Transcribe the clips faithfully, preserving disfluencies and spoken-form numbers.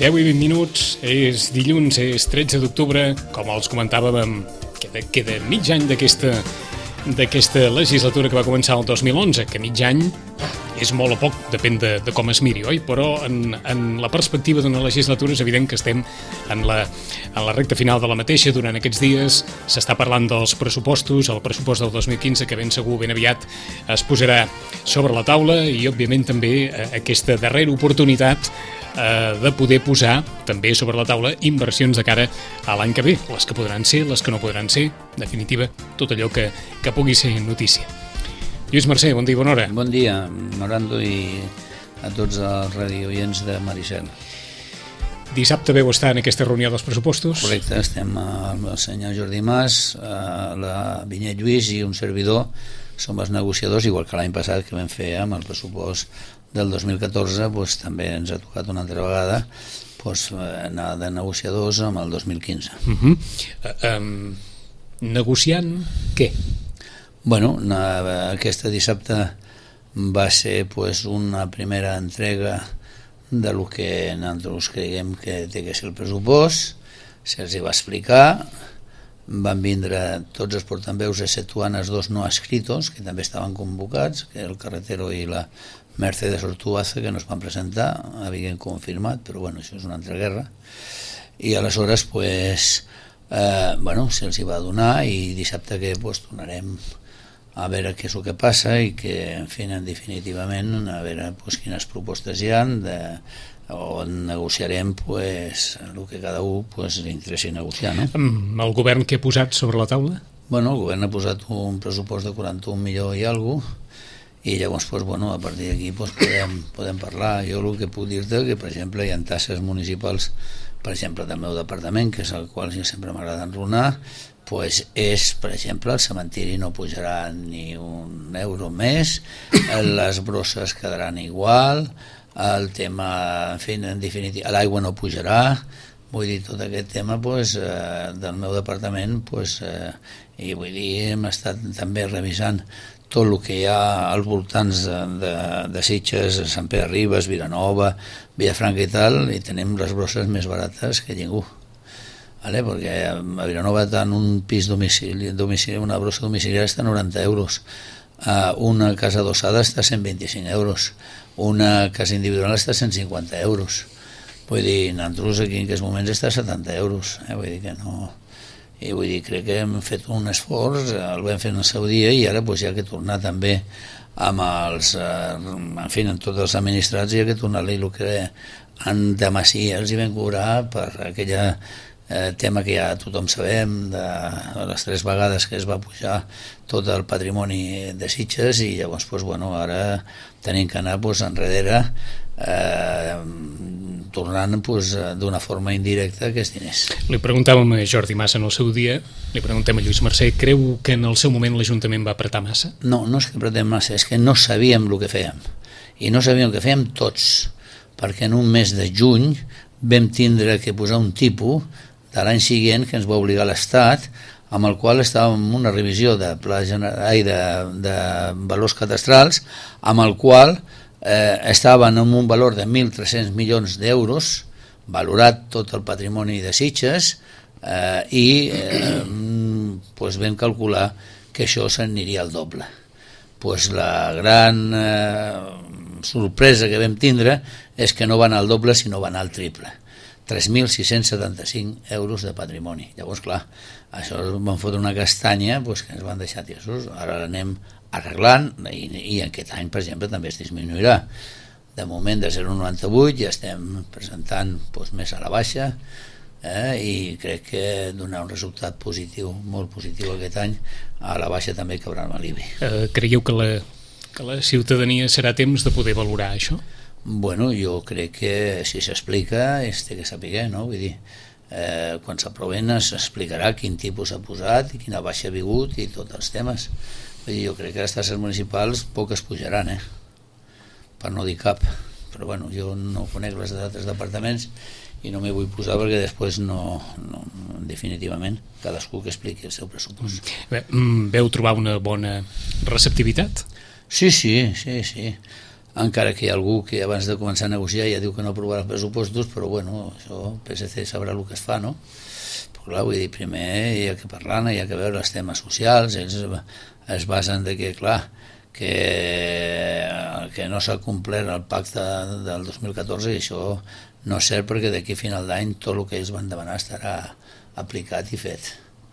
deu i vint minuts, és dilluns, és tretze d'octubre, com els comentàvem, queda, queda mig any d'aquesta d'aquesta legislatura que va començar el dos mil onze, que mig any és molt o poc, depèn de, de com es miri, oi? Però en, en la perspectiva d'una legislatura és evident que estem en la, en la recta final de la mateixa. Durant aquests dies s'està parlant dels pressupostos, el pressupost del dos mil quinze, que ben segur, ben aviat es posarà sobre la taula, i òbviament també aquesta darrera oportunitat eh, de poder posar també sobre la taula inversions de cara a l'any que ve, les que podran ser, les que no podran ser, en definitiva, tot allò que, que pugui ser notícia. Lluís Mercè, bon dia i bona hora. Bon dia, Norando, i a tots els radioients de Maricel. Dissabte veu estar en aquesta reunió dels pressupostos? Correcte, estem amb el senyor Jordi Mas, la Vinyet Lluís i un servidor, som els negociadors, igual que l'any passat que vam fer amb el pressupost del dos mil catorze, doncs, també ens ha tocat una altra vegada doncs, anar de negociadors amb el dos mil quinze. Uh-huh. uh, um, negociant què? Bueno, una, aquesta dissabte va ser pues, una primera entrega de lo que nosaltres creiem que té que ser el pressupost, se'ls va explicar, van vindre tots els portaveus exceptuant els dos no escritos, que també estaven convocats, que el Carretero i la Mercedes Ortuaza, que no es van presentar, havien confirmat, però bueno, això és una altra guerra, i aleshores pues, eh, bueno, se'ls va donar, i dissabte que pues, tornarem a veure què és el que passa i que, en fi, definitivament, a veure pues, quines propostes hi ha, de, on negociarem pues, el que cada un pues, li interessi negociar. No? El govern què ha posat sobre la taula? Bueno, el govern ha posat un pressupost de quaranta-un milions i alguna cosa, i llavors pues, bueno, a partir d'aquí pues, podem, podem parlar. Jo el que puc dir-te que, per exemple, hi ha tasses municipals, per exemple, del meu departament, que és el qual jo sempre m'agrada enronar, pues és, per exemple, el cementiri no pujarà ni un euro més, les brosses quedaran igual, el tema, en fi, en definitiva, l'aigua no pujarà, vull dir, tot aquest tema pues, eh, del meu departament, pues, eh, i vull dir, hem estat també revisant tot el que hi ha als voltants de, de, de Sitges, Sant Pere Ribes, Vilanova, Vilafranca i tal, i tenim les brosses més barates que ningú. Vale? Perquè a Vilanova en un pis domicili, domicili, una brossa domiciliària està a noranta euros, uh, una casa adossada està a cent vint-i-cinc euros, una casa individual està a cent cinquanta euros. Vull dir, nosaltres aquí en aquests moments està a setanta euros, eh? Vull dir que no... I vull dir, crec que hem fet un esforç, el vam fer en el seu dia, i ara pues, hi ha que tornar també amb els, eh, en fi, amb tots els administrats, hi ha que tornar-li el que en Damasí els hi vam cobrar per aquella eh, tema que ja tothom sabem, de les tres vegades que es va pujar tot el patrimoni de Sitges, i llavors pues, bueno, ara tenim que anar pues, enrere eh, tornant pues, d'una forma indirecta aquests diners. Li preguntàvem a Jordi Mas en el seu dia, li preguntem a Lluís Mercè, creu que en el seu moment l'Ajuntament va apretar massa? No, no és que apretem massa, és que no sabíem el que fèiem, i no sabíem el que fèiem tots, perquè en un mes de juny vam tindre que posar un tipus de l'any següent que ens va obligar l'Estat, amb el qual estàvem en una revisió de, pla general, de, de valors cadastrals, amb el qual eh, estaven en un valor de mil tres-cents milions d'euros, valorat tot el patrimoni de Sitges, eh, i eh, pues vam calcular que això s'aniria al doble. Pues la gran eh, sorpresa que vam tindre és que no van al doble, sinó van al triple. tres mil sis-cents setanta-cinc euros de patrimoni. Llavors, clar, això van fotre una castanya pues, que ens van deixar tiesos. Ara l'anem arreglant, i, i aquest any, per exemple, també es disminuirà. De moment, de zero coma noranta-vuit ja estem presentant pues, més a la baixa, eh, i crec que donarà un resultat positiu, molt positiu aquest any. A la baixa també cabrà amb l'I B I. Eh, creieu que la, que la ciutadania serà temps de poder valorar això? Bueno, jo crec que si s'explica es té que saber, no? Vull dir, eh, quan s'aproven s'explicarà quin tipus s'ha posat i quina baixa ha vingut i tots els temes. Vull dir, jo crec que les taxes municipals poques pujaran, eh? Per no dir cap. Però bueno, jo no conec les d'altres departaments i no m'hi vull posar perquè després no, no, definitivament, cadascú que expliqui el seu pressupost. Bé, veu trobar una bona receptivitat? Sí, sí, sí, sí. encara que hi ha algú que abans de començar a negociar ja diu que no aprovarà els pressupostos, però bueno, això el P S C sabrà el que es fa, no? Però clar, vull dir, primer hi ha que parlar, hi ha que veure els temes socials, ells es basen de que, clar, que, que no s'ha complert el pacte del dos mil catorze i això no és cert perquè d'aquí a final d'any tot el que ells van demanar estarà aplicat i fet.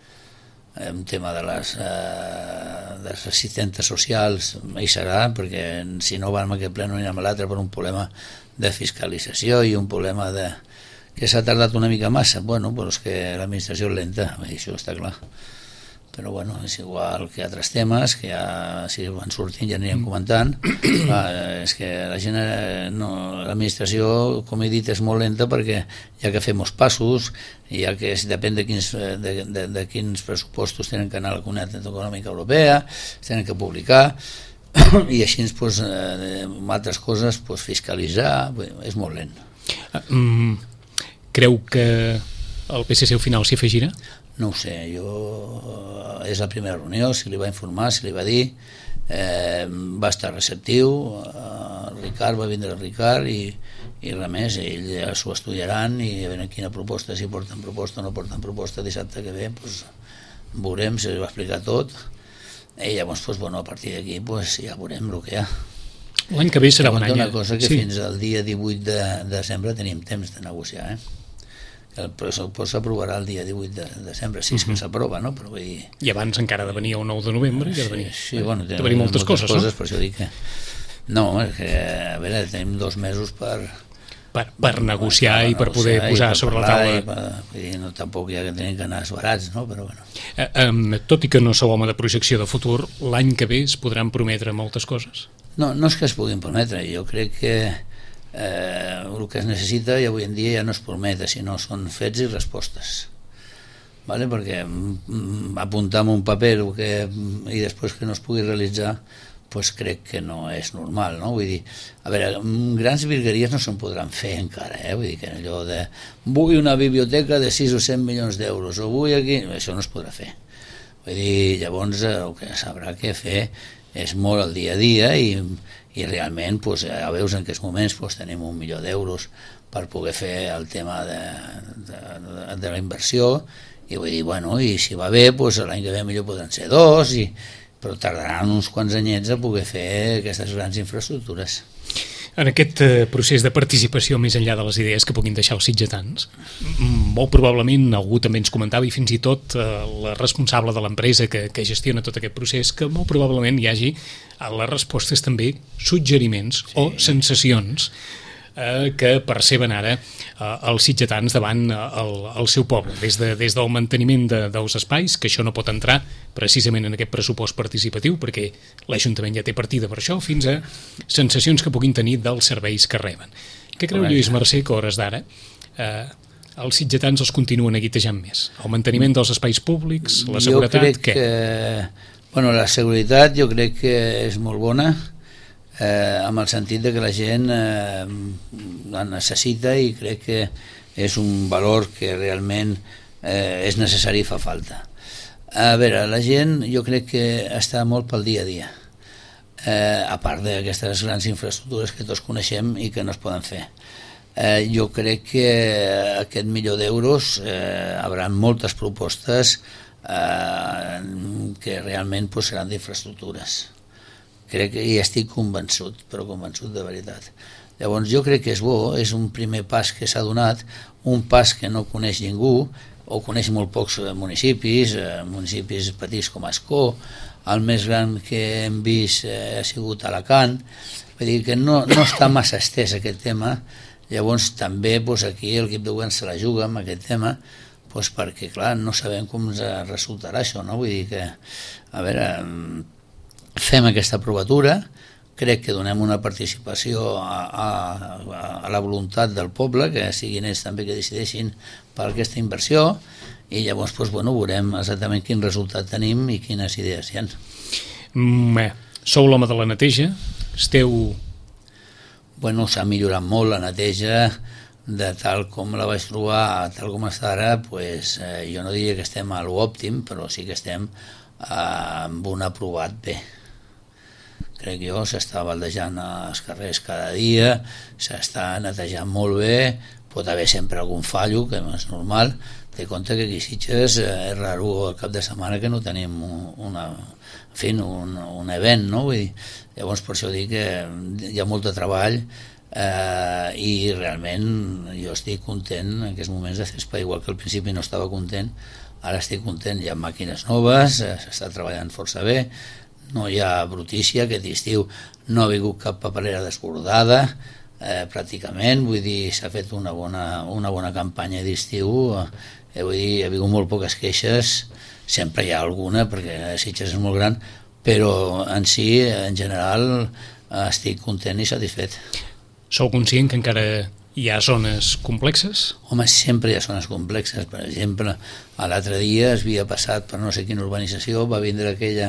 Un tema de les, eh, de les assistentes socials hi serà, perquè si no van a aquest ple no anirem a l'altre per un problema de fiscalització i un problema de que s'ha tardat una mica massa. Bueno, però és que l'administració és lenta, això està clar. Però bueno, és igual que altres temes que ja, si van sortint ja anirem comentant. Clar, és que la gent, no, l'administració, com he dit, és molt lenta perquè hi ha que fer molts passos, ja que depèn de quins, de, de, de quins pressupostos tenen que anar a la Comunitat Econòmica Europea, es tenen que publicar, i així, pues, eh, amb altres coses, pues, fiscalitzar, és molt lent. Mm, creu que el P S C al final s'hi afegirà? No ho sé, jo... és la primera reunió, se li va informar, se li va dir, eh, va estar receptiu, eh, Ricard, va vindre el Ricard i, i res més, ells ja s'ho estudiaran i a veure quina proposta, si porten proposta o no porten proposta dissabte que ve, pues, veurem, se li va explicar tot i llavors, pues, bueno, a partir d'aquí pues, ja veurem el que hi ha. L'any que ve serà un any. Una cosa que sí. Fins al dia divuit de desembre tenim temps de negociar, eh? El pressupost s'aprovarà el dia divuit de desembre, si és que s'aprova, no? Però vull dir... I abans encara ha de venir el nou de novembre, i ha de venir, sí, sí, bueno, de venir moltes, moltes coses, coses, no? Per això dic que... No, és que, a veure, tenim dos mesos per... Per, per negociar per, per i per poder posar per sobre la taula... Per, vull dir, no, tampoc hi ha que tenir que anar esbarats, no? Però bueno... Eh, eh, tot i que no sou home de projecció de futur, l'any que ve es podran prometre moltes coses? No, no és que es puguin prometre, jo crec que... Eh, el que es necessita i avui en dia ja no es prometa, sinó són fets i respostes, vale? Perquè mm, apuntar en un paper que, i després que no es pugui realitzar, pues crec que no és normal, no? Vull dir, a veure, grans virgueries no se'n podran fer encara, eh? Vull dir que allò de vull una biblioteca de sis o set milions d'euros o vull aquí, això no es podrà fer. Vull dir, llavors el que s'haurà que fer és molt el dia a dia i, i realment pues, a veus en aquests moments pues, tenim un milió d'euros per poder fer el tema de, de, de, de la inversió i vull dir, bueno, i si va bé pues, l'any que ve millor podran ser dos i, però tardaran uns quants anyets a poder fer aquestes grans infraestructures. En aquest eh, procés de participació més enllà de les idees que puguin deixar els sitgetans, molt probablement algú també ens comentava i fins i tot eh, la responsable de l'empresa que, que gestiona tot aquest procés, que molt probablement hi hagi a les respostes també suggeriments sí. o sensacions eh, que perceben ara eh, els sitgetans davant eh, el, el seu poble, des, de, des del manteniment de, dels espais, que això no pot entrar precisament en aquest pressupost participatiu perquè l'Ajuntament ja té partida per això, fins a sensacions que puguin tenir dels serveis que reben. Què creu Lluís Mercè que a hores d'ara eh, els sitgetans els continuen aguitejant més? El manteniment dels espais públics, la seguretat, jo crec què? Que, bueno, la seguretat jo crec que és molt bona, eh, amb el sentit de que la gent eh, la necessita i crec que és un valor que realment eh, és necessari i fa falta. A veure, la gent jo crec que està molt pel dia a dia, eh, a part d'aquestes grans infraestructures que tots coneixem i que no es poden fer. Eh, jo crec que aquest milió d'euros eh, haurà moltes propostes eh, que realment pues, seran d'infraestructures. Crec que hi estic convençut, però convençut de veritat. Llavors jo crec que és bo, és un primer pas que s'ha donat, un pas que no coneix ningú, o coneix molt pocs municipis, eh, municipis petits com Ascó, el més gran que hem vist eh, ha sigut Alacant, vull dir que no, no està massa estès aquest tema. Llavors també doncs, aquí l'equip de govern se la juga amb aquest tema doncs, perquè clar, no sabem com ens resultarà això, no? Vull dir que a veure, fem aquesta provatura, crec que donem una participació a, a, a la voluntat del poble, que siguin ells també que decideixin per aquesta inversió i llavors doncs, bueno, veurem exactament quin resultat tenim i quines idees hi ha. Mm, sou l'home de la neteja, esteu... Bueno, s'ha millorat molt la neteja, de tal com la vaig trobar, tal com està ara, pues, eh, jo no diria que estem a l'òptim, però sí que estem eh, amb un aprovat bé. crec jo, s'està baldejant els carrers cada dia, s'està netejant molt bé, pot haver sempre algun fallo, que no és normal. Té compte que aquí a Sitges és raro el cap de setmana que no tenim una, en fi, un, un event, no? Vull dir, llavors per això dic que hi ha molt de treball eh, i realment jo estic content en aquests moments de fer espai, igual que al principi no estava content, ara estic content, hi ha màquines noves, s'està treballant força bé, no hi ha brutícia, aquest estiu no ha vingut cap paperera desbordada, eh, pràcticament, vull dir, s'ha fet una bona, una bona campanya d'estiu, eh, vull dir, ha vingut molt poques queixes, sempre hi ha alguna, perquè Sitges és molt gran, però en si, en general, estic content i satisfet. Sou conscient que encara hi ha zones complexes? Home, sempre hi ha zones complexes. Per exemple, l'altre dia es havia passat per no sé quina urbanització, va vindre aquella,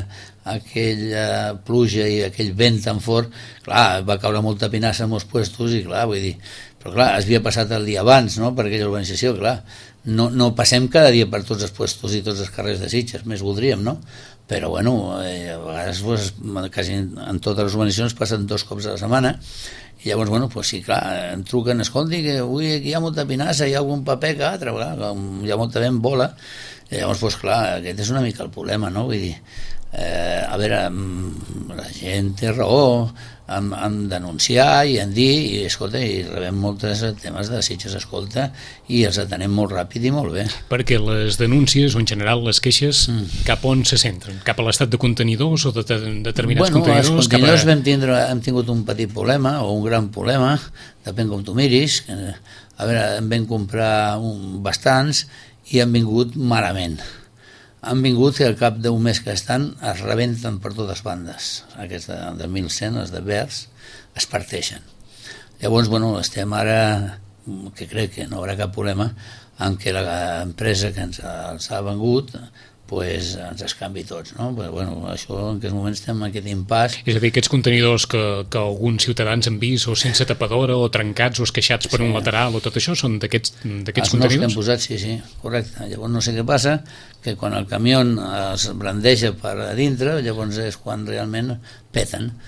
aquella pluja i aquell vent tan fort, clar, va caure molta pinassa en molts puestos i clar, vull dir, però clar, es havia passat el dia abans, no?, per aquella urbanització, clar, no, no passem cada dia per tots els puestos i tots els carrers de Sitges, més voldríem, no?, però bueno, eh, a vegades pues, quasi en totes les urbanitzacions passen dos cops a la setmana. I llavors, bueno, pues sí, clar, em truquen, escolti, que avui aquí hi ha molta pinassa, hi ha algun paper que altre, clar, hi ha molta vent, vola, i llavors, pues clar, aquest és una mica el problema, no? Vull dir, eh, a veure, la gent té raó en, en denunciar i en dir, i escolta, i rebem molts temes de Sitges Escolta i els atenem molt ràpid i molt bé. Perquè les denúncies, o en general les queixes, mm. cap on se centren? Cap a l'estat de contenidors o de, de determinats bueno, contenidors? Bueno, els contenidors a... vam tindre, hem tingut un petit problema o un gran problema, depèn com tu miris. A veure, en vam comprar un, bastants i han vingut malament. Han vingut que al cap d'un mes que estan es rebenten per totes bandes. Aquests de, de mil cent, els de verds, es parteixen. Llavors, bueno, estem ara, que crec que no haurà cap problema, en què l'empresa que ens els ha vengut pues, ens escanvi tots, no? Però, bueno, això en aquests moments estem en aquest impàs. És a dir, aquests contenidors que, que alguns ciutadans han vist o sense tapadora o trencats o esqueixats per sí. un lateral o tot això, són d'aquests contenidors? Els nous que hem posat, sí, sí, correcte. Llavors no sé què passa, que quan el camió es brandeja per a dintre, llavors és quan realment peten.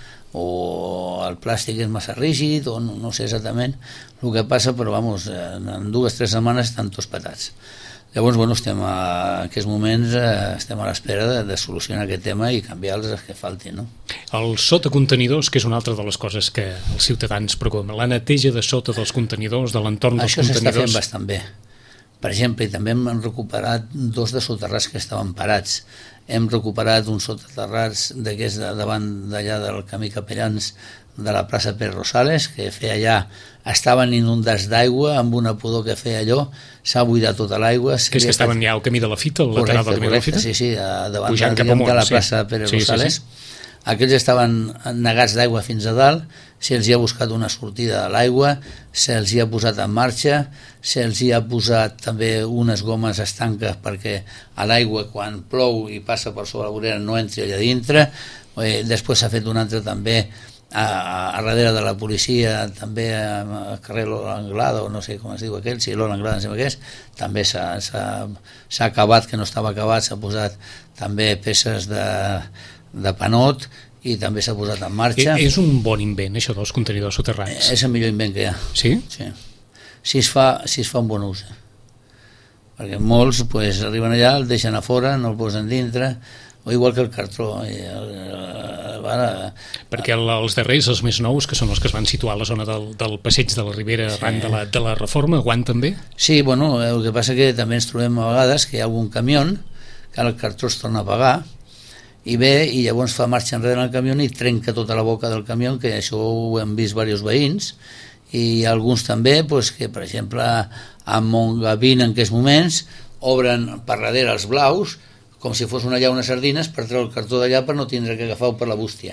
O el plàstic és massa rígid, o no, no sé exactament el que passa, però vamos, en dues o tres setmanes estan tots petats. Llavors, bueno, estem a, en aquests moments eh, estem a l'espera de, de solucionar aquest tema i canviar els que faltin, no? El sota contenidors, que és una altra de les coses que els ciutadans preocupen, la neteja de sota dels contenidors, de l'entorn dels Això contenidors... Això s'està fent bastant bé. Per exemple, i també hem recuperat dos de soterrats que estaven parats. Hem recuperat un soterrats d'aquests de, davant d'allà del camí Capellans de la plaça Pere Rosales, que feia allà, estaven inundats d'aigua, amb una pudor que feia allò, s'ha buidat tota l'aigua. Que és que estaven ja al camí de la Fita, al lateral del camí correcte, de la Fita? Sí, sí, davant Pujant de, cap amunt, de la sí. plaça Pere sí, Rosales. Sí, sí. Aquells estaven negats d'aigua fins a dalt, se'ls hi ha buscat una sortida a l'aigua, se'ls hi ha posat en marxa, se'ls hi ha posat també unes gomes estanques perquè a l'aigua quan plou i passa per sobre la vorera no entri allà dintre. Eh, després s'ha fet un altre també a, a darrere de la policia, també al carrer Lola Anglada, o no sé com es diu aquell, sí, Lola Anglada, sembla que és, també s'ha acabat, que no estava acabat, s'ha posat també peces de, de panot i també s'ha posat en marxa. És un bon invent, això dels contenidors soterrats. És el millor invent que hi ha. Sí? Sí. Si es fa, si es fa un bon ús. Perquè molts pues, arriben allà, el deixen a fora, no el posen dintre, o igual que el cartró. I el, el, ara, perquè el, els darrers, els més nous, que són els que es van situar a la zona del, del passeig de la Ribera sí. arran de la, de la reforma, aguanten bé? Sí, bueno, el que passa que també ens trobem a vegades que hi ha algun camió que el cartró es torna a pagar i ve i llavors fa marxa enrere el camió i trenca tota la boca del camió, que això ho hem vist diversos veïns, i alguns també, pues, que per exemple a Montgavin en aquests moments obren per darrere els blaus com si fos una llauna de sardines per treure el cartó d'allà per no tindre que agafar-ho per la bústia.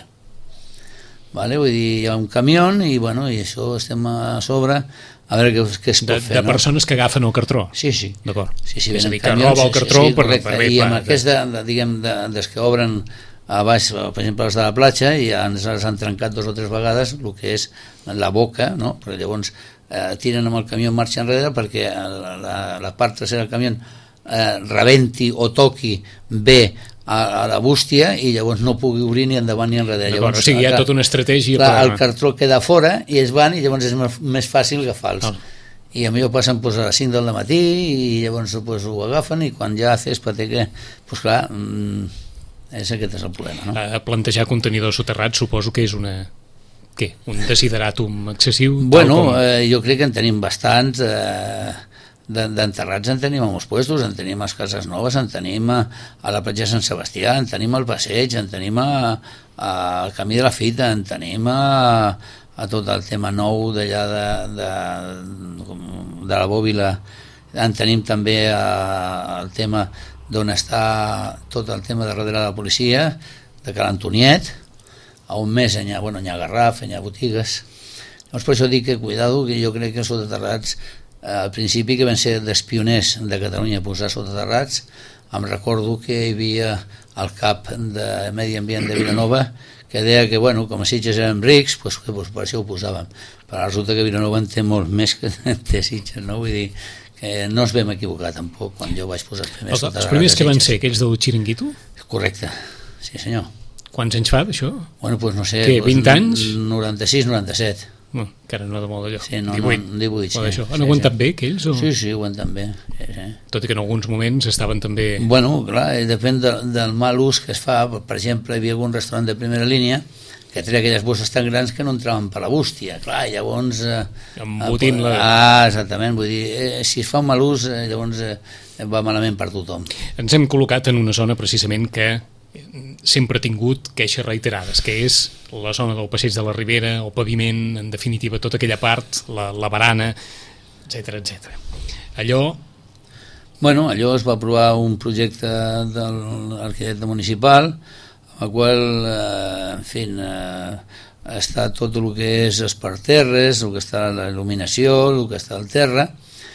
Vale? Vull dir, hi ha un camió i, bueno, i això estem a sobre a veure què, què es pot de, fer. De no? persones que agafen el cartró? Sí, sí. D'acord. Sí, sí, és a dir, que camions, roba el cartró sí, sí, per, per bé. I amb aquests, de, de, diguem, de, des que obren a baix, per exemple, els de la platja, i ens els han trencat dos o tres vegades el que és la boca, no? Perquè llavors eh, tiren amb el camió en marxa enrere perquè la, la, la part trasera del camió eh, rebenti o toqui bé a, a la bústia i llavors no pugui obrir ni endavant ni enrere. Llavors, o sigui, hi ha tota una estratègia. Clar, per... el cartró queda fora i es van i llavors és més fàcil agafar-los. Oh. I a mi ho passen pues, a les cinc del matí i llavors pues, ho agafen i quan ja haces pateque, pues clar, és aquest és el problema, no? A plantejar contenidors soterrats suposo que és una... Què? Un desideratum excessiu? Bueno, com... eh, jo crec que en tenim bastants, eh, d'enterrats en tenim a molts puestos, en tenim a les Cases Noves, en tenim a, a la platja Sant Sebastià, en tenim al Passeig, en tenim a, a, al Camí de la Fita, en tenim a, a tot el tema nou d'allà de, de, de la Bòbila, en tenim també a, el tema d'on està tot el tema de darrere de la policia, de Cal Antoniet, a un mes hi ha, bueno, hi ha Garraf, hi ha botigues. Llavors per això dic que cuidado, que jo crec que soterrats, eh, al principi que van ser dels pioners de Catalunya a posar soterrats, em recordo que hi havia el cap de Medi Ambient de Vilanova que deia que, bueno, com a Sitges érem rics, pues, pues, per això ho posàvem. Però resulta que Vilanova en té molt més que té Sitges, no? Vull dir que no ens vam equivocar tampoc quan jo vaig posar els primers soterrats. Els primers que van ser aquells del Xiringuito? Correcte, sí senyor. Quants anys fa d'això? Bueno, doncs no sé... Què, vint pues, anys? noranta-sis noranta-set. No, encara no de molt allò. Sí, no, divuit. No, divuit, sí. Sí, han aguantat sí, bé aquells? O... Sí, sí, aguanten bé. Sí, sí. Tot i que en alguns moments estaven també... Bueno, clar, depèn de, del mal ús que es fa. Per exemple, hi havia algun restaurant de primera línia que treia aquelles bosses tan grans que no entraven per la bústia. Clar, llavors... Eh, Embotint la... Ah, exactament. Vull dir, eh, si es fa un mal ús, eh, llavors eh, va malament per tothom. Ens hem col·locat en una zona precisament que sempre ha tingut queixes reiterades, que és la zona del Passeig de la Ribera, el paviment, en definitiva tota aquella part, la, la barana, etcètera, etcètera. Allò... Bueno, allò es va aprovar un projecte de l'arquitecte municipal, el qual, eh, en fi, eh, està tot el que és els parterres, el que està la il·luminació, el que està al terra.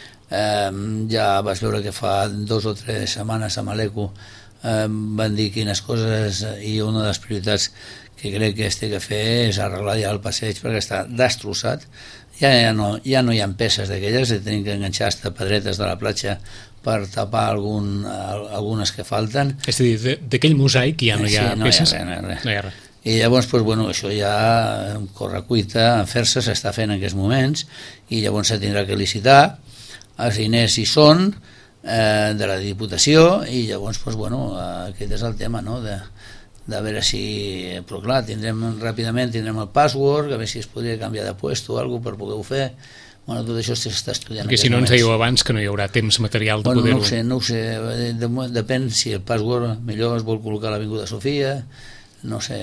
Eh, ja vas veure que fa dos o tres setmanes a Maleco eh, van dir quines coses, i una de les prioritats que crec que es té que fer és arreglar ja el passeig perquè està destrossat. Ja, ja, no, ja no hi ha peces d'aquelles, tenim que enganxar hasta pedretes de la platja per tapar algun, algunes que falten. És a dir, d'aquell mosaic ja no hi ha sí, no peces? Hi ha res, no hi ha res. No hi ha res. I llavors, doncs, bueno, això ja corre cuita, en fer-se s'està fent en aquests moments, i llavors se tindrà que licitar, els diners hi són, eh, de la Diputació, i llavors, doncs, bueno, aquest és el tema, no?, de, de veure si... Però clar, tindrem ràpidament, tindrem el password, a veure si es podria canviar de puesto o alguna cosa per poder-ho fer. Bueno, tot això s'està estudiant. Perquè si no ens dèieu abans que no hi haurà temps material de bueno, poder-ho... No ho sé, no ho sé, de, de, depèn si el password millor es vol col·locar a l'Avinguda Sofia, no sé,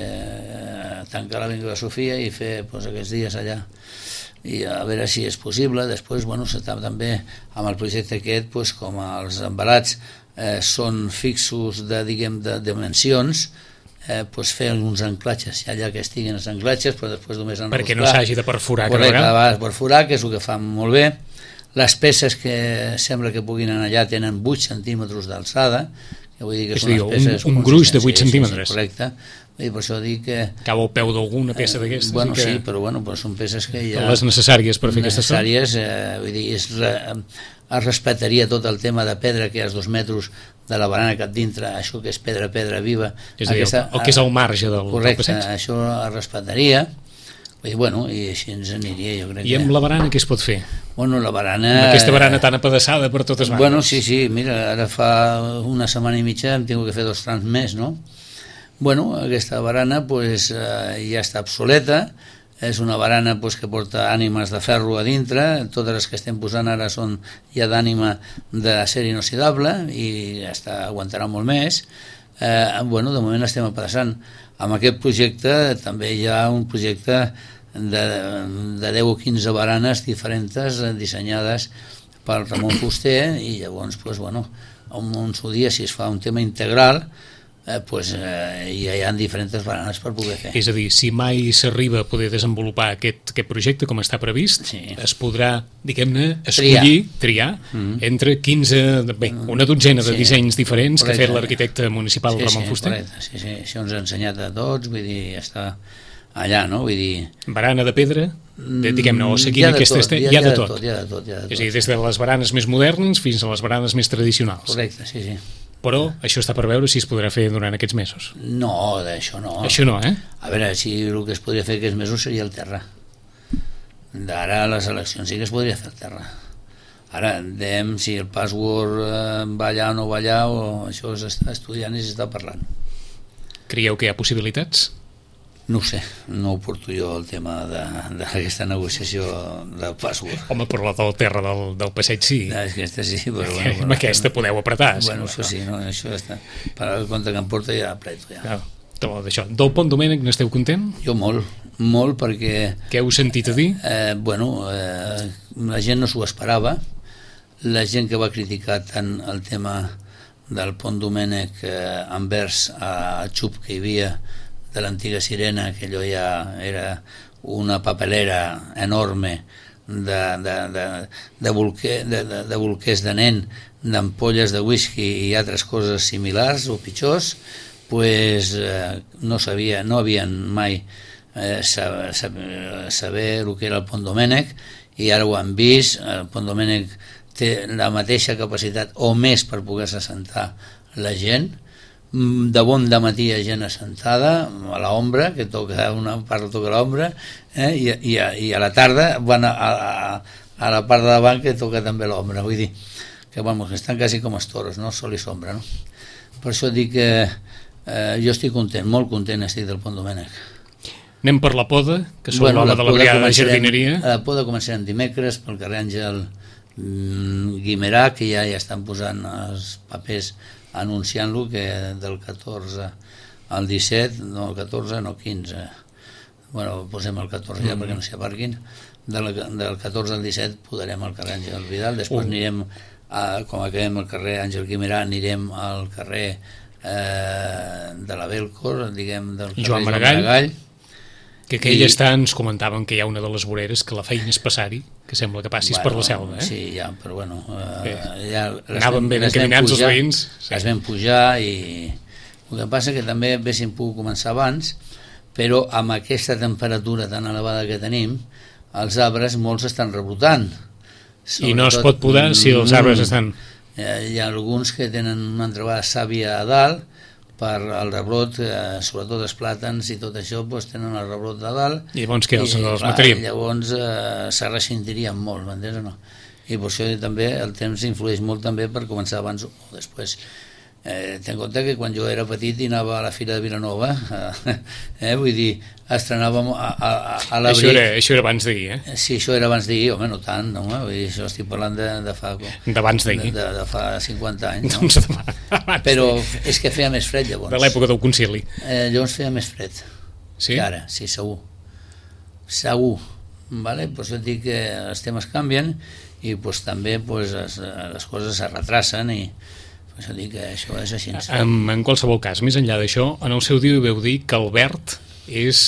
tancar l'Avinguda Sofia i fer pues, aquests dies allà, i a veure si és possible. Després, bueno, també amb el projecte aquest, pues, com els embalats eh, són fixos de, diguem, de dimensions, eh, pues, fer uns anclatges, ja allà que estiguin els anclatges, però després només enroscar. Perquè no s'hagi de perforar cada vegada. Correcte, vegada. Perforar, que és el que fan molt bé. Les peces que sembla que puguin anar allà tenen vuit centímetres d'alçada, que vull dir que és són dir, les peces... Un, un gruix de vuit sí, centímetres. Sí, sí, correcte. I per això dic que... Cau al peu d'alguna peça d'aquestes. Eh, bueno, que... sí, però bueno, però són peces que ja... Les necessàries per fer aquestes coses. Necessàries, eh, vull dir, es, re, es respectaria tot el tema de pedra que hi ha als dos metres de la barana cap dintre, això que és pedra, pedra viva. És a dir, aquesta, el, el que és al marge del, correcte, del passeig. Això es respectaria. I, bueno, i així ens aniria, jo crec. I amb que... la barana què es pot fer? Bueno, la barana... Amb aquesta barana tan apedaçada per totes bandes. Bueno, sí, sí, mira, ara fa una setmana i mitja hem tingut que fer dos trams més, no? Bueno, aquesta barana pues, eh, ja està obsoleta, és una barana pues, que porta ànimes de ferro a dintre, totes les que estem posant ara són ja d'ànima d'acer inoxidable i està, aguantarà molt més. Eh, bueno, de moment estem apedaçant. Amb aquest projecte també hi ha un projecte de, de deu o quinze baranes diferents dissenyades pel Ramon Fuster, i llavors, pues, bueno, en un seu dia, si es fa un tema integral, eh, pues, eh, ja hi ha diferents baranes per poder fer. És a dir, si mai s'arriba a poder desenvolupar aquest, aquest projecte com està previst, sí, es podrà, diguem-ne, escollir, triar, triar mm-hmm. entre quinze, bé, una dotzena de sí, dissenys diferents correcte, que ha fet l'arquitecte municipal sí, Ramon sí, Fuster. Correcte, sí, sí, això ens ha ensenyat a tots, vull dir, està allà, no? Vull dir... Barana de pedra, de, diguem-ne, o seguint aquesta estètica, hi ha de tot. Hi ha de tot, hi ha de tot. És a dir, des de les baranes més modernes fins a les baranes més tradicionals. Correcte, sí, sí. Però això està per veure si es podrà fer durant aquests mesos. No, d'això no. Això no, eh? A veure, si el que es podria fer aquests mesos seria el terra. D'ara a les eleccions sí que es podria fer el terra. Ara, dèiem si el password eh, va allà o no va allà, o això s'està estudiant i s'està parlant. Creieu que hi ha possibilitats? No ho sé, no ho porto jo el tema d'aquesta negociació del password. Home, per la del terra del, del passeig sí. No, aquesta sí, però... Amb bueno, bueno, aquesta podeu apretar. Bueno, això sí, no, això està. Per al compte que em porta ja apreto. Ja. Clar, d'això. Del Pont Domènec n'esteu content? Jo molt, molt, perquè... Què heu sentit a dir? Eh, bueno, eh, la gent no s'ho esperava. La gent que va criticar tant el tema del Pont Domènec eh, envers a Xup que hi havia de l'antiga Sirena, que allò ja era una papelera enorme de, de, de, de, bolquer, de, de, de bolquers de nen, d'ampolles de whisky i altres coses similars o pitjors, pues, eh, no sabia, no havien mai eh, saber, saber el que era el Pont Domènec, i ara ho han vist. El Pont Domènec té la mateixa capacitat o més per poder-se assentar la gent. De bon de matí hi ha gent assentada a l'ombra, que toca una part toca l'ombra, eh? I, i, a, i a la tarda van a, a, a la part de davant que toca també l'ombra. Vull dir que, vamos, que estan quasi com els toros, no? Sol i sombra, no? Per això dic que eh, jo estic content, molt content estic del Pont Domènec. Anem per la poda, que som bueno, l'home de la brigada de jardineria. La poda començarem dimecres pel carrer Àngel Guimerà, que ja, ja estan posant els papers anunciant-lo, que del catorze al disset, no el catorze, no quinze, bueno, posem el catorze ja mm. perquè no s'hi aparquin, del, del catorze al disset podarem al carrer Àngel Vidal, després uh. anirem, a, com acabem al carrer Àngel Guimerà, anirem al carrer eh, de la Belcor, diguem, del carrer Joan Maragall, Joan Maragall, que aquell I... està, ens comentaven que hi ha una de les voreres que la feina és passar-hi, que sembla que passis bueno, per la selva, eh? Sí, ja, però bueno... Eh, ja anàvem ben encaminats els veïns. Sí. Es vam pujar i... El que passa que també haguéssim pogut començar abans, però amb aquesta temperatura tan elevada que tenim, els arbres molts estan rebrotant. I no es pot podar si els arbres estan... Hi ha alguns que tenen una entrada sàvia a dalt, per al rebrot, eh, sobretot els plàtans i tot això, doncs tenen el rebrot de dalt. I llavors què, els, els mataríem? Llavors eh, se rescindirien molt, m'entens o no? I per això també el temps influeix molt també per començar abans o després. Eh, ten en compte que quan jo era petit i anava a la Fira de Vilanova, eh, eh, vull dir, estrenàvem a, a, a l'abril. Això, era, això era abans d'ahir, eh? Sí, això era abans d'ahir, home, no tant, no? Vull dir, això estic parlant de, de fa... D'abans d'ahir. De, de, de fa cinquanta anys, no? Doncs abans Però és que feia més fred, llavors. De l'època del concili. Eh, llavors feia més fred. Sí? Que ara, sí, segur. Segur. Vale? Per això dic que els temes canvien i pues, també pues, les, les coses es retracen i per això dic que això és així. En, en qualsevol cas, més enllà d'això, en el seu dia veu dir que el verd és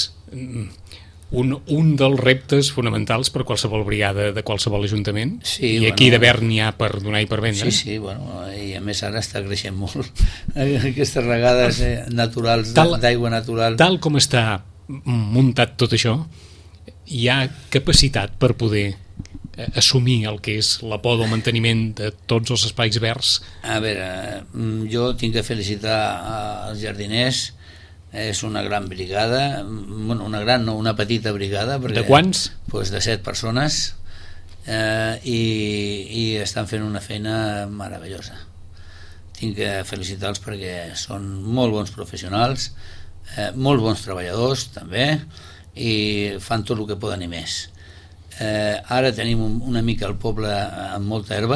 un, un dels reptes fonamentals per qualsevol brigada de qualsevol ajuntament, sí, i aquí bueno, de verd n'hi ha per donar i per vendre. Sí, sí, bueno, i a més ara està creixent molt aquestes regades eh, naturals, d'aigua natural. Tal com està muntat tot això, hi ha capacitat per poder assumir el que és la poda o manteniment de tots els espais verds? A veure, jo tinc que felicitar els jardiners, és una gran brigada, bueno, una gran, no, una petita brigada. Perquè, de quants? Doncs de set persones, eh, i, i estan fent una feina meravellosa. Tinc que felicitar-los perquè són molt bons professionals, eh, molt bons treballadors també, i fan tot el que poden i més. Eh, ara tenim un, una mica el poble amb molta herba,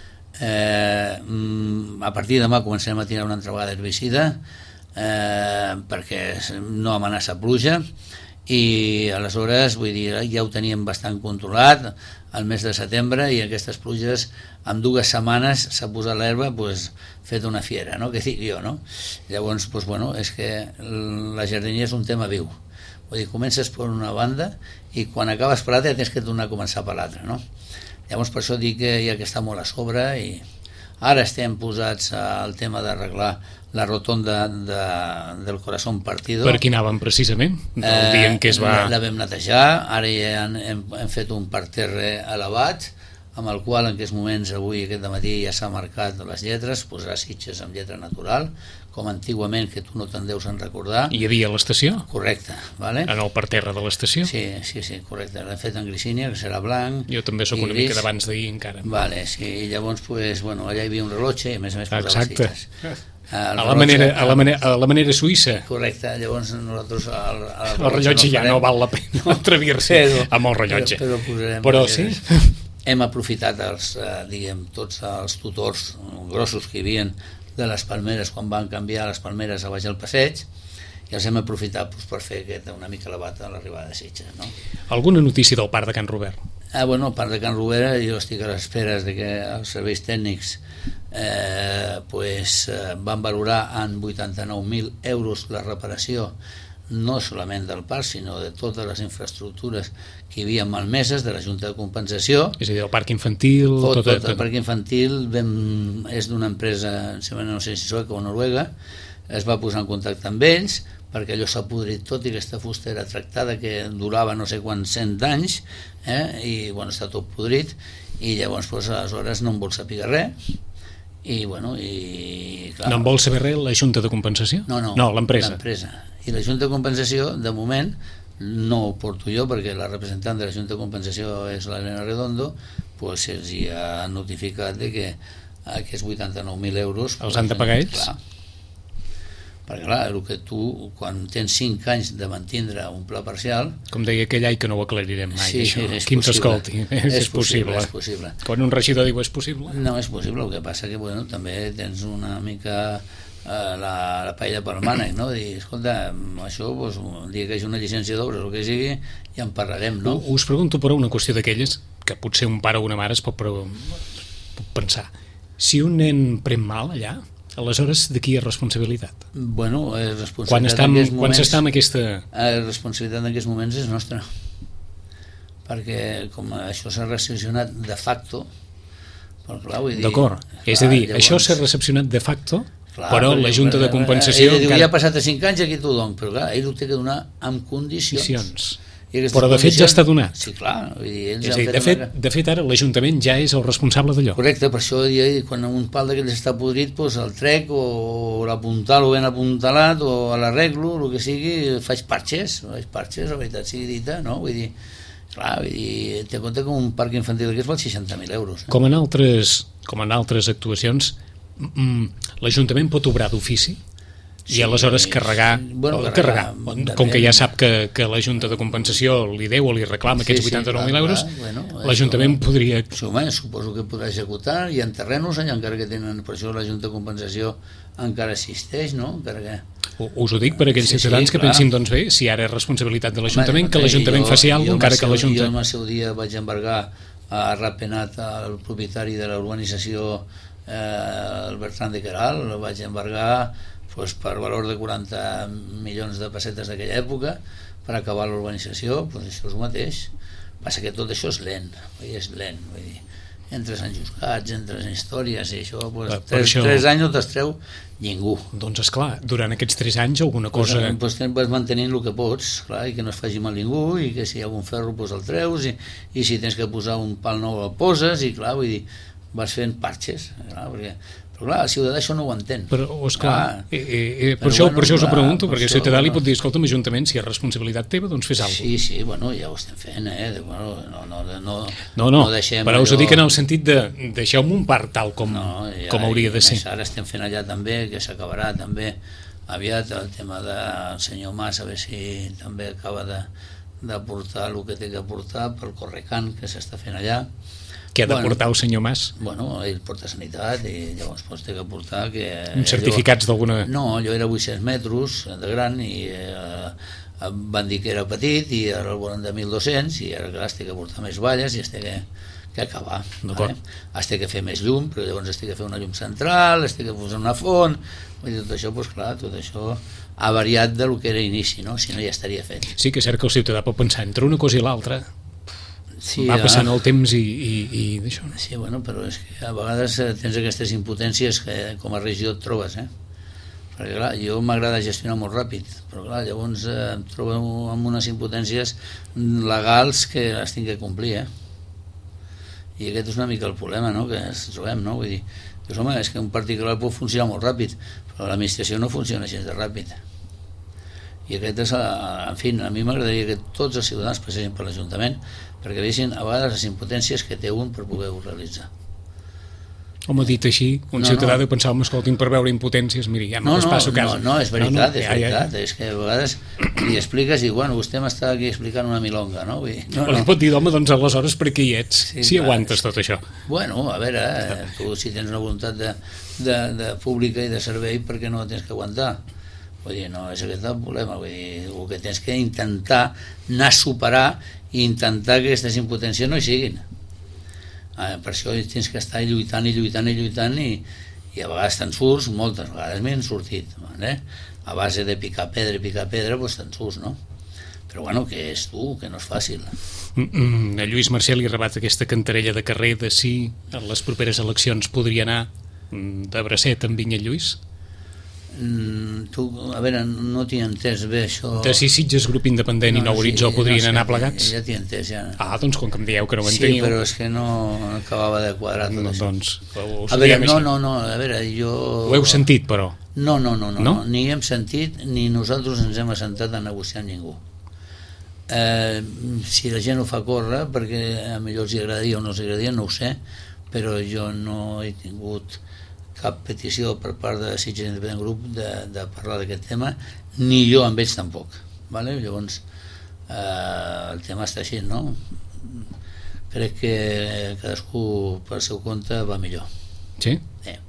eh, a partir de demà comencem a tirar una altra vegada herbicida, eh, perquè no amenaça pluja, i aleshores vull dir, ja ho teníem bastant controlat al mes de setembre, i aquestes pluges en dues setmanes s'ha posat l'herba pues, fet una fiera, no? Que dic jo, no? Llavors, pues, bueno, és que la jardineria és un tema viu. Vull dir, comences per una banda i quan acabes per l'altra ja tens que tornar a començar per l'altra, no? Llavors per això dic que hi ha que estar molt a sobre, i ara estem posats al tema d'arreglar la rotonda de, del Corazón Partido. Per aquí anàvem precisament, el dia en què es va... La, la vam netejar, ara ja hem, hem fet un parterre elevat amb el qual en aquests moments avui aquest matí ja s'ha marcat les lletres, posarà Sitges amb lletra natural, com antigament, que tu no te'n deus en recordar. Hi havia a l'estació? Correcte, vale? En el parterre de l'estació? Sí, sí, sí, correcte, l'hem fet en grisínia, que serà blanc. Jo també sóc una mica d'abans d'ahir encara. Vale, sí, i llavors pues, bueno, allà hi havia un rellotge i a més a més posava Sitges. A la, manera, a, la manera, a la manera suïssa. Correcte, llavors nosaltres el, el, el rellotge no ja no val la pena no, atrevir-se amb el rellotge, però, però, però sí hem aprofitat els, eh, diguem, tots els tutors grossos que hi havia de les palmeres quan van canviar les palmeres a baix al passeig, i els hem aprofitat pues, per fer aquest, una mica elevat a l'arribada de Sitges, no? Alguna notícia del parc de Can Robert? Ah, bueno, el parc de Can Robert, jo estic a l'espera de que els serveis tècnics eh, pues, eh, van valorar en vuitanta-nou mil euros la reparació no solament del parc, sinó de totes les infraestructures que hi havia malmeses de la Junta de Compensació. És a dir, el parc infantil... Tot, tot, tot el parc infantil vam, és d'una empresa, no sé si sueca o noruega, es va posar en contacte amb ells, perquè allò s'ha podrit tot i aquesta fusta era tractada, que durava no sé quants cent anys, eh? I bueno, està tot podrit, i llavors pues, aleshores no en vol saber res, i bueno, i... Clar, no en vol saber res la Junta de Compensació? No, no, no l'empresa. L'empresa. I la Junta de Compensació, de moment, no ho porto jo, perquè la representant de la Junta de Compensació és l'Helena Redondo, pues se'ls ha notificat de que aquests vuitanta-nou mil euros... Els han de pagar ells? Clar. Perquè clar, el que tu, quan tens cinc anys de mantindre un pla parcial... Com deia aquell any que no ho aclarirem mai, sí, això. És Qui ens possible. escolti, és, és, possible, possible. és possible. Quan un regidor diu és possible? No és possible, el que passa que bueno, també tens una mica eh, la, la paella pel mànec, no? Dir, escolta, això, doncs, un dia que hi hagi una llicència d'obres o el que sigui, ja en parlarem, no? Us pregunto per una qüestió d'aquelles que potser un pare o una mare es pot, pot pensar. Si un nen pren mal allà, aleshores, de qui és responsabilitat? Bueno, és responsabilitat quan estem, en quan s'està en aquesta... La responsabilitat en aquests moments és nostra, perquè com això s'ha recepcionat de facto, però clar, vull dir... D'acord, és a dir, llavors... això s'ha recepcionat de facto, clar, però la Junta de Compensació... Ell diu, ja ha passat a cinc anys, aquí t'ho dono, però clar, ell ho té que donar amb condicions. condicions. Però de fet ja està donat. Sí, clar. Vull dir, ells és a dir, de, fet, de fet ara l'Ajuntament ja és el responsable d'allò. Correcte, per això quan un pal d'aquells està podrit doncs el trec o l'apuntalo ben apuntalat o l'arreglo, el que sigui, faig parxes, faig parxes, la veritat sigui dita, no? Vull dir, clar, vull dir, té en compte que un parc infantil d'aquests val seixanta mil euros. Eh? Com en altres, com en altres actuacions, l'Ajuntament pot obrar d'ofici? I aleshores carregar, sí, bueno, carregar, carregar com que ja sap que, que la Junta de Compensació li deu o li reclama aquests sí, sí, vuitanta-nou mil euros, bueno, l'Ajuntament podria... Sí, home, suposo que podrà executar, hi ha terrenos allà encara que tenen, per això la Junta de Compensació encara existeix, no? Encara que... Us ho dic per aquells sí, ciutadans sí, que clar. pensin, doncs bé, si ara és responsabilitat de l'Ajuntament, que l'Ajuntament faci alguna cosa, encara que l'Ajuntament... Jo el seu dia vaig embargar a Rapenat, el propietari de la urbanització, eh, el Bertran de Queral, el vaig embargar pues, per valor de quaranta milions de pessetes d'aquella època per acabar l'urbanització, pues això és el mateix. Passa que tot això és lent, és lent, vull dir, entre Sant Juscats, entre les històries i això, pues, per, tres, per això... tres anys no t'estreu ningú. Doncs esclar, durant aquests tres anys alguna cosa... Pues, pues, vas mantenint el que pots, clar, i que no es faci mal ningú, i que si hi ha algun ferro pues, el treus, i, i si tens que posar un pal nou el poses, i clar, vull dir, vas fent parxes, clar, perquè... Però clar, el ciutadà això no ho entén. Però, esclar, eh, eh, per, això, bueno, per això us ho pregunto, clar, perquè el ciutadà li pot dir, escolta'm, Ajuntament, si és responsabilitat teva, doncs fes alguna cosa. Sí, sí, bueno, ja ho estem fent, eh? De, bueno, no, no, no, no, no, no deixem però us ho dic en el sentit de deixeu-me un parc tal com, no, ja, com hauria de ser. Ara estem fent allà també, que s'acabarà també aviat el tema del senyor Mas, a veure si també acaba de, de portar el que té que portar pel Correcant, que s'està fent allà. Què ha de bueno, portar el senyor Mas? Bueno, ell porta sanitat i llavors pues, té que portar que... Uns certificats d'alguna... No, allò era vuit-cents metres de gran i eh, van dir que era petit i ara el volen de mil dos-cents i ara clar, es té que portar més valles i es té que, que acabar. Vale? Es té que fer més llum, però llavors es té que fer una llum central, es té que posar una font, vull dir, tot això, pues, clar, tot això ha variat del que era inici, no? Si no ja estaria fet. Sí que és cert que el ciutadà pot pensar entre una cosa i l'altra. Sí, va passant ja. el temps i, i, i d'això. Sí, bueno, però és que a vegades tens aquestes impotències que com a regió et trobes, eh? Perquè clar, jo m'agrada gestionar molt ràpid, però clar, llavors eh, em trobo amb unes impotències legals que les tinc que complir, eh? I aquest és una mica el problema, no?, que ens trobem, no? Vull dir, doncs, home, és que un particular pot funcionar molt ràpid, però l'administració no funciona així de ràpid. I aquest és, en fi, a mi m'agradaria que tots els ciutadans passessin per l'Ajuntament perquè veiessin a vegades les impotències que té un per poder-ho realitzar. Home, dit així, un no, ciutadà no. deu pensar, home, escolti'm, per veure impotències, miri, ja no, no, us no, passo a casa. No, no, és veritat, no, no, és ja, veritat, ja, ja. és que a vegades li expliques i, bueno, vostè m'està aquí explicant una milonga, no? Vull dir, no, no. Li pot dir, home, doncs aleshores per què hi ets, sí, si clar, aguantes tot això? Bueno, a veure, eh, tu si tens una voluntat de, de, de pública i de servei, per què no la tens que aguantar? Vull dir, no, és aquest el problema, vull dir, el que tens que intentar anar a superar i intentar que aquestes impotències no hi siguin. Per això tens que estar lluitant i lluitant i lluitant i, i a vegades te'n surts, moltes vegades m'hi han sortit, eh? A base de picar pedra i picar pedra, doncs te'n surts, no? Però bueno, que és tu, que no és fàcil. Mm -mm. A Lluís Marcel li rebat aquesta cantarella de carrer de si en les properes eleccions podria anar de bracet amb Vinyet Lluís? Mm, tu, a veure, no t'hi he entès bé això. De si Sitges, Grup Independent no, i Nou Horitzó sí, podrien no, anar plegats? Ja t'hi he entès, ja. Ah, doncs quan em dieu que no m'enteniu. Sí, però és que no acabava de quadrar tot no, això. Doncs, a veure, no, no, no, a veure, jo... Ho heu sentit, però? No, no, no, no, no? ni hem sentit ni nosaltres ens hem assentat a negociar amb ningú. Eh, si la gent ho fa córrer, perquè a millor els agradaria o no els agradaria, no ho sé, però jo no he tingut cap petició per part de Sitges Independent Group de, de parlar d'aquest tema, ni jo amb ells tampoc, vale? Llavors eh, el tema està així, no? Crec que cadascú per seu compte va millor. Sí? Eh.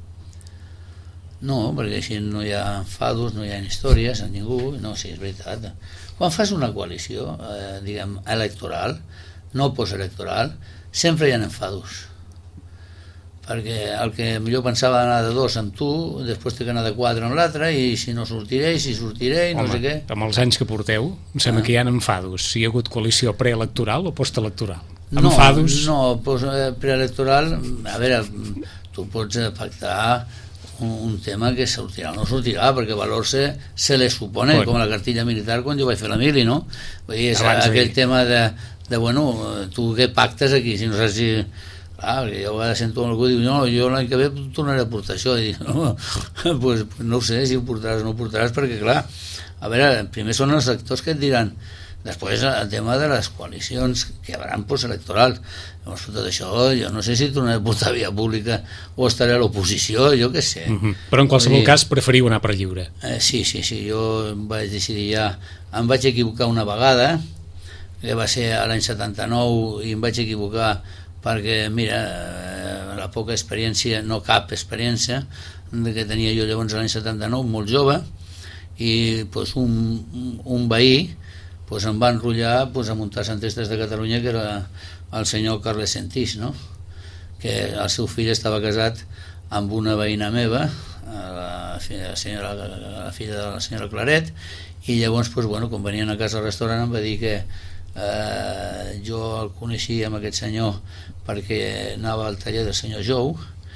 No, perquè així no hi ha enfados, no hi ha històries amb ningú, no, sí, és veritat. Quan fas una coalició, eh, diguem, electoral, no postelectoral, sempre hi ha enfados, perquè el que millor pensava d'anar de dos amb tu, després té que anar de quatre amb l'altre, i si no sortiré, i si sortiré, i no Home, sé què. Amb els anys que porteu, em sembla ah. que hi ha enfados. Si hi ha hagut coalició preelectoral o postelectoral? No, enfados? no, preelectoral, a veure, tu pots pactar un, un tema que sortirà o no sortirà, perquè valor se, se le supone, bueno. Com la cartilla militar quan jo vaig fer la mili, no? Vull dir, és Abans aquell de... tema de, de, bueno, tu què pactes aquí, si no saps si... Ah, jo a vegades sento algú que diu, no, jo l'any que ve tornaré a portar això, i dic, no, pues, no ho sé si ho portaràs o no ho portaràs, perquè clar, a veure, primer són els sectors que et diran, després el tema de les coalicions que hi haurà postelectorals, llavors tot això, jo no sé si tornaré a portar via pública o estaré a l'oposició, jo què sé. Uh-huh. Però en qualsevol dir, cas preferiu anar per lliure. Eh, sí, sí, sí, jo vaig decidir ja, em vaig equivocar una vegada, que va ser a l'any setanta-nou, i em vaig equivocar perquè, mira, la poca experiència, no cap experiència, que tenia jo llavors l'any setanta-nou, molt jove, i pues, un, un veí pues, em va enrotllar pues, a muntar Centrestes de Catalunya, que era el senyor Carles Sentís, no? Que el seu fill estava casat amb una veïna meva, la, la, senyora, la filla de la senyora Claret, i llavors, pues, bueno, quan venien a casa al restaurant em va dir que Eh, jo el coneixia amb aquest senyor perquè anava al taller del senyor Jou,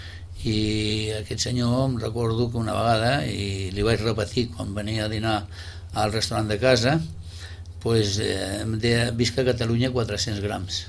i aquest senyor em recordo que una vegada, i li vaig repetir quan venia a dinar al restaurant de casa, pues, eh, em deia visca a Catalunya quatre-cents grams,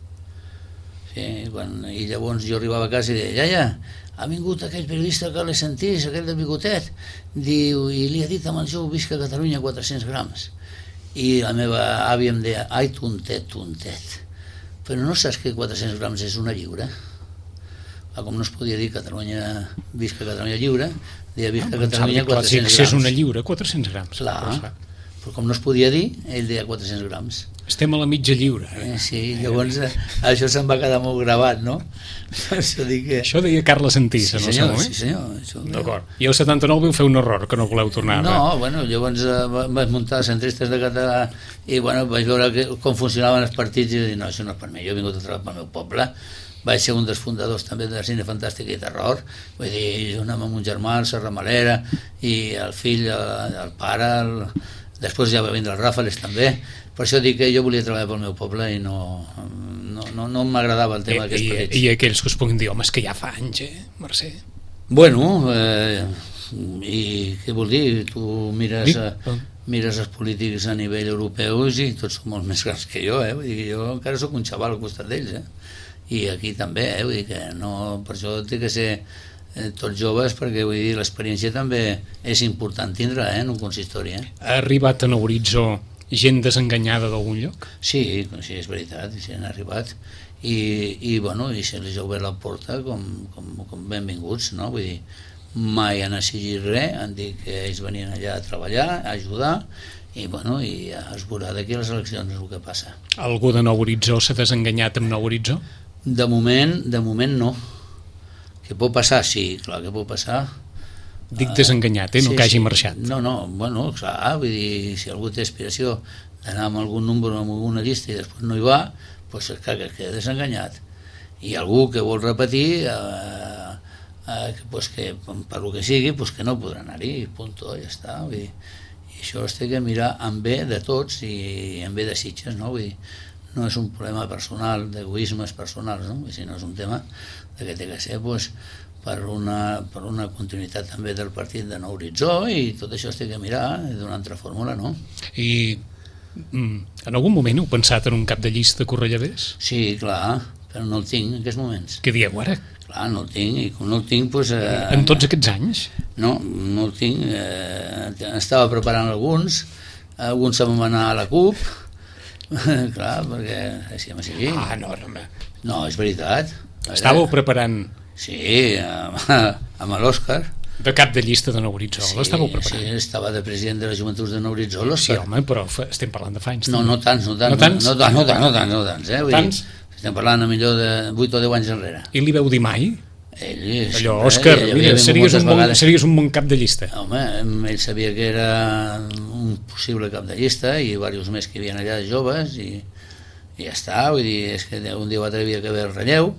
sí, quan, i llavors jo arribava a casa i deia, ja, ja, ha vingut aquell periodista que l'he sentit, aquell de bigotet, diu, i li ha dit amb el Jou visca a Catalunya quatre-cents grams. I la meva àvia em deia, ai, tontet, tontet, però no saps que quatre-cents grams és una lliure? Com no es podia dir Catalunya, visca Catalunya lliure, deia visca no, Catalunya quatre-cents grams. Si és una lliure, quatre-cents grams. Clar, però com no es podia dir, ell deia quatre-cents grams. Estem a la mitja lliure. Eh? Eh, sí, llavors eh, això se'n va quedar molt gravat, no? Això, que... això deia Carles Sentís, sí, en el seu moment? Sí, senyor. Això... D'acord. I el setanta-nou vau fer un error, que no voleu tornar. No, eh? Bueno, llavors eh, vaig muntar Centrestes de Català i bueno, vaig veure que, com funcionaven els partits i vaig dir, no, això no és per mi, jo he vingut a treballar pel meu poble. Vaig ser un dels fundadors també de Cine Fantàstic i Terror, vull dir, jo anava amb un germà, el Serramalera, i el fill, el, el pare, el... després ja va vindre el Ràfales també. Per això dic que jo volia treballar pel meu poble i no, no, no, no m'agradava el tema d'aquests partits. I, I aquells que us puguin dir, home, és que ja fa anys, eh, Mercè? Bueno, eh, i què vol dir? Tu mires, eh, mires els polítics a nivell europeu i tots són molt més grans que jo, eh? Vull dir, jo encara sóc un xaval al costat d'ells, eh? i aquí també, eh? Vull dir que no, per això té que ser eh, tots joves, perquè vull dir, l'experiència també és important tindre eh, en un consistori. Eh? Ha arribat a Nou Horitzó gent desenganyada d'algun lloc? Sí, sí, és veritat, sí, han arribat i, i, bueno, i se les ha obert la porta com, com, com benvinguts, no? Vull dir, mai han exigit res, han dit que ells venien allà a treballar, a ajudar, i, bueno, i es veurà d'aquí a les eleccions el que passa. Algú de Nou Horitzó s'ha desenganyat amb Nou Horitzó? De moment, de moment no. Que pot passar, sí, clar que pot passar. Dic desenganyat, eh? No sí, que hagi sí. marxat. No, no, bueno, clar, vull dir, si algú té aspiració d'anar amb algun número amb alguna llista i després no hi va, doncs clar que queda desenganyat. I algú que vol repetir, eh, eh, pues que per lo que sigui, pues que no podrà anar-hi, i punto, ja està. Vull dir, i això es té que mirar en bé de tots i en bé de Sitges, no? Vull dir, no és un problema personal, d'egoismes personals, no? Vull dir, no és un tema de que té que ser, pues, per una, per una continuïtat també del partit de Nou Horitzó, i tot això es té que mirar d'una altra fórmula, no? I mm, en algun moment heu pensat en un cap de llista Correllavers? Sí, clar, però no el tinc en aquests moments. Què dieu ara? Clar, no el tinc, i com no el tinc, doncs... Eh, en tots aquests anys? No, no el tinc. Eh, estava preparant alguns, alguns se'm van anar a la CUP, clar, perquè si hem així. Ah, no, no. No, és veritat. Estàveu preparant... Sí, amb, amb l'Òscar. De cap de llista de Nou Horitzó, sí, l'estàveu preparant? Sí, estava de president de les Joventuts de Nou Horitzó, l'Òscar. Sí, home, però estem parlant de fa anys. No, no tants, no tants. No tants? No, no, no, no, no tants, no tants, eh? Vull tants? Dir, estem parlant a millor de vuit o deu anys enrere. I li veu dir mai? Ell, allò, Òscar, mira, series un, bon, series un bon cap de llista. Home, ell sabia que era un possible cap de llista i diversos més que hi havia allà de joves i, i ja està, vull dir, és que un dia o altre havia que haver el relleu.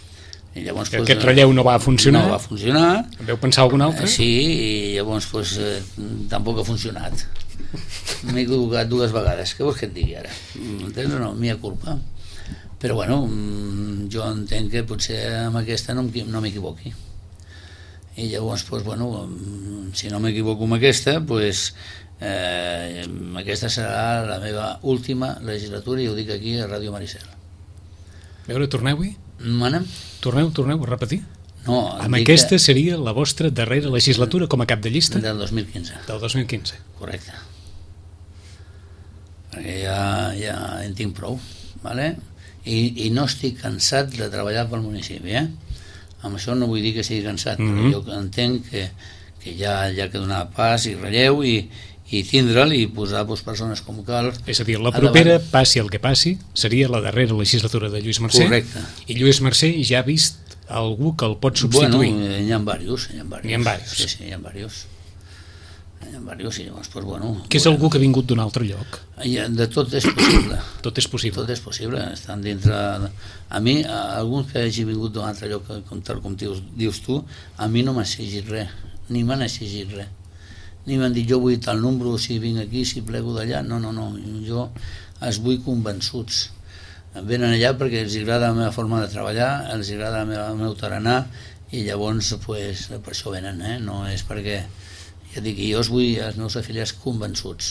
I llavors, que pues, aquest relleu no va funcionar? No va funcionar. Veu pensar algun altre? Sí, i llavors pues, eh, tampoc ha funcionat. M'he equivocat dues vegades. Què vols que et digui ara? Entens o no? Mia culpa. Però bueno, jo entenc que potser amb aquesta no m'equivoqui. I llavors, pues, bueno, si no m'equivoco amb aquesta, pues, eh, aquesta serà la meva última legislatura, i ho dic aquí a Ràdio Maricel. A veure, torneu-hi? Manem? Torneu, torneu a repetir? No, amb aquesta que... seria la vostra darrera legislatura com a cap de llista? Del dos mil quinze. Del dos mil quinze. Correcte. Perquè ja, ja en tinc prou, vale? I, i no estic cansat de treballar pel municipi, eh? Amb això no vull dir que sigui cansat, mm-hmm. però jo entenc que, que ja hi ha que donar pas i relleu i, i tindre'l i posar pues, persones com cal. És a dir, la propera, passi el que passi, seria la darrera legislatura de Lluís Mercè. Correcte. I Lluís Mercè ja ha vist algú que el pot substituir. Bueno, n'hi ha diversos. N'hi ha diversos. Sí, sí, n'hi ha diversos. N'hi ha diversos, i llavors, pues, bueno... Que és bueno, algú que ha vingut d'un altre lloc? De tot és possible. Tot és possible. Tot és possible. Estan dintre... A mi, alguns que hagi vingut d'un altre lloc, com, tal com dius, dius tu, a mi no m'ha exigit res, ni m'han exigit res. Ni m'han dit, jo vull tal número, si vinc aquí, si plego d'allà. No, no, no, jo els vull convençuts. Venen allà perquè els agrada la meva forma de treballar, els agrada el meu, el meu tarannà, i llavors, pues, per això venen, eh? No és perquè... Ja dic, jo els vull, els meus afiliats, convençuts.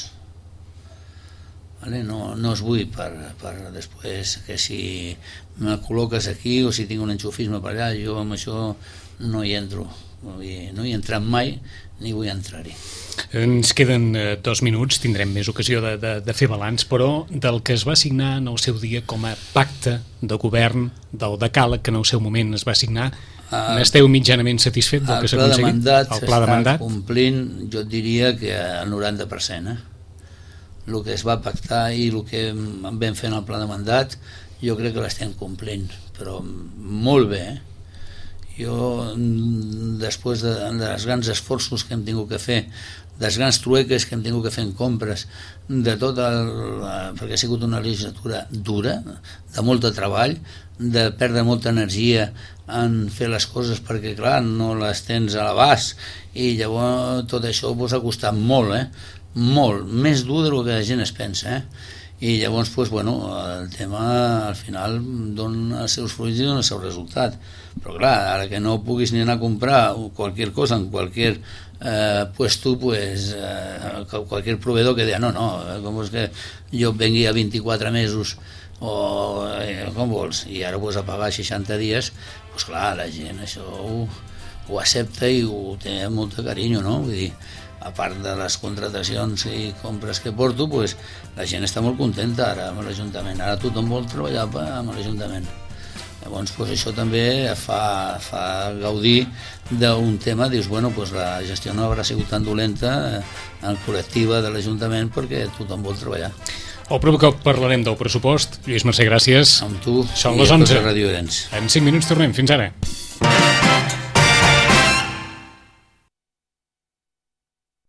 Vale? No, no els vull per, per després que si me col·loques aquí o si tinc un enxufisme per allà, jo amb això no hi entro. No hi he entrat mai, ni vull entrar-hi. Ens queden eh, dos minuts, tindrem més ocasió de, de, de fer balanç, però del que es va signar en el seu dia com a pacte de govern, del decàleg que en el seu moment es va signar, uh, n'esteu mitjanament satisfet del que s'ha aconseguit? El pla de mandat s'està complint, jo et diria que al noranta per cent. Eh? El que es va pactar i el que vam fer en el pla de mandat, jo crec que l'estem complint, però molt bé, eh? Jo, després de, dels grans esforços que hem tingut que fer, dels grans trueques que hem tingut que fer en compres, de tot el, perquè ha sigut una legislatura dura, de molt de treball, de perdre molta energia en fer les coses perquè, clar, no les tens a l'abast, i llavors tot això pues, ha costat molt, eh? Molt, més dur del que la gent es pensa, eh? I llavors, pues, bueno, el tema al final dona els seus fruits i dona el seu resultat. Però clar, ara que no puguis ni anar a comprar qualsevol cosa en qualsevol eh, puesto, pues, eh, qualsevol proveedor que diga, no, no, com és que jo vengui a vint-i-quatre mesos o eh, com vols, i ara pues, a pagar seixanta dies, pues, clar, la gent això ho, ho accepta i ho té amb molt de carinyo, no? Vull dir, a part de les contratacions i compres que porto, pues, la gent està molt contenta ara amb l'Ajuntament, ara tothom vol treballar amb l'Ajuntament. Llavors, pues, això també fa, fa gaudir d'un tema, dius, bueno, pues, la gestió no haurà sigut tan dolenta en col·lectiva de l'Ajuntament perquè tothom vol treballar. El proper cop parlarem del pressupost. Lluís Mercè, gràcies. Amb tu Són i les a tots onze. els radioerens. En cinc minuts tornem. Fins ara.